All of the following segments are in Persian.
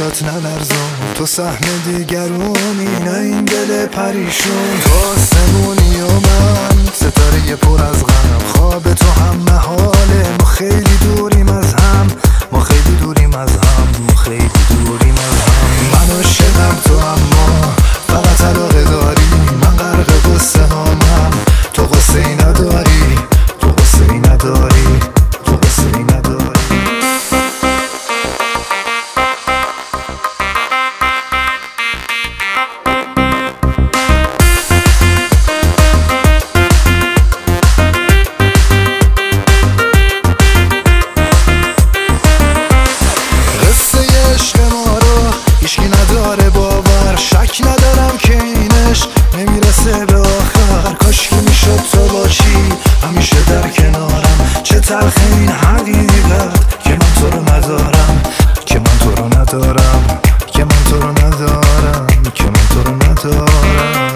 چشات نلرزون، تو سهم دیگرونی نه این دل پریشون. تو آسمونی و من ستاره پر از غم، خواب تو هم محاله، ما خیلی دوریم از هم، ما خیلی دوریم از هم، ما خیلی دوریم از هم. من عاشقم تو اما فقط علاقه داری، من غرق قصه هامم، تو قصه ای نداری، تو قصه ای نداری، تو قصه ای نداری. هیچکی نداره باور، شک ندارم که این عشق نمیرسه به آخر. کاش که میشد تو باشی همیشه در کنارم، چه تلخه این حقیقت که من تو رو ندارم، که من تو رو ندارم، که من تو رو ندارم، که من تو رو ندارم.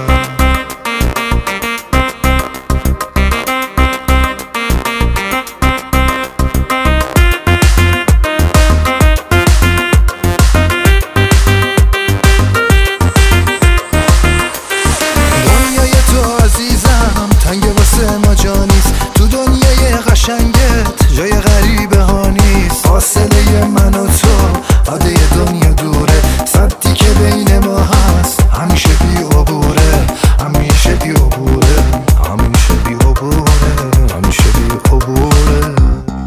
ما جا نیست تو دنیای قشنگت، جای غریبه ها نیست. فاصله من و تو عاده دنیا دوره، سدی که بین ما هست همیشه بی عبوره، همیشه بی عبوره، همیشه بی عبوره، همیشه بی عبوره.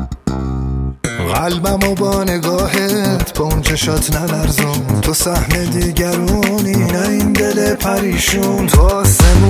قلبمو با نگاهت با اون چشات نلرزون، تو سهم دیگرونی نه این دل پریشون. تو